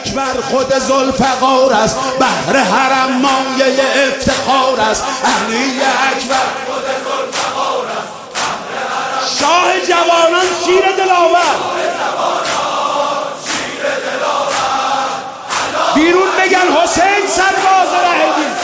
اکبر خود ذوالفقار است، بهر حرم مایه افتخار است. علی اکبر خود ذوالفقار است، شاه جوانان شیر دلاور. بیرون بگن حسین سرباز ره دین.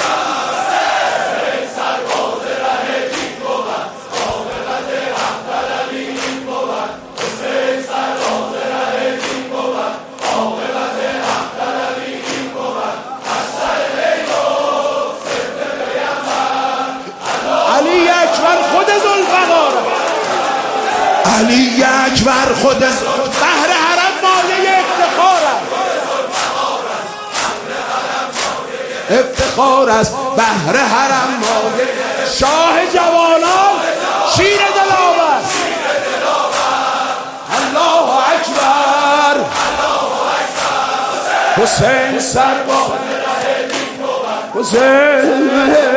علی اکبر خود ذوالفقار، علی اکبر خود بهر حرم مایه افتخار است، افتخار است بهر حرم مایه. شاه جوانان شیر دلاور. الله اکبر حسین سرباز حسین.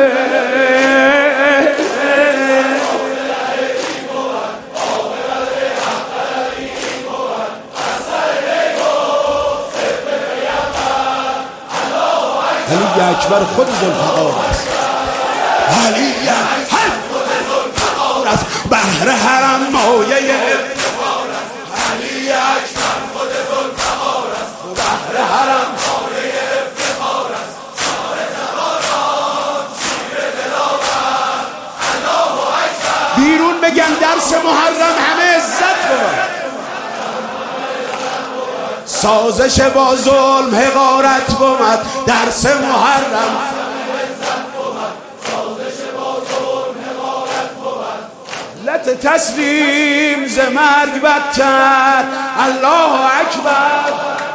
علی اکبر خود ذوالفقار است، علی اکبر خود ذوالفقار است، بهر حرم مایه افتخار است. علی اکبر خود ذوالفقار است، بهر حرم مایه افتخار است. شاه جوانان شیر دلاور. الله اکبر. بیرون بگن درس محرم همه عزت بود. سازش با ظلم حقارت بود، درس محرم لت تسلیم ز مرگ بدتر. الله اکبر.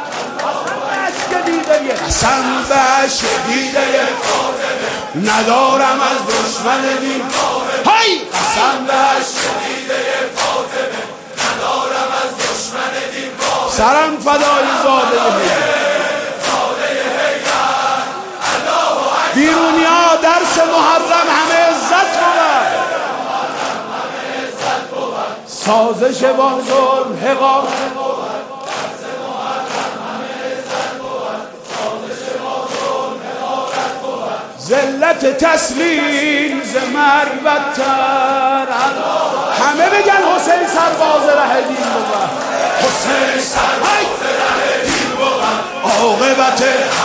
قسم به شهیده فاطمه ندارم از دشمن دین. های قسم به شهیده فاطمه ندارم از دشمن دین. سرم فدای زاده حیدر. بیرونیا درس محرم همه عزت بود. سازش با ظلم حقارت. ذلت تسلیم ز مرگ بدتر. همه بگن حسین سرباز ره دین بود. حسین سرباز ره دین بود. عاقبت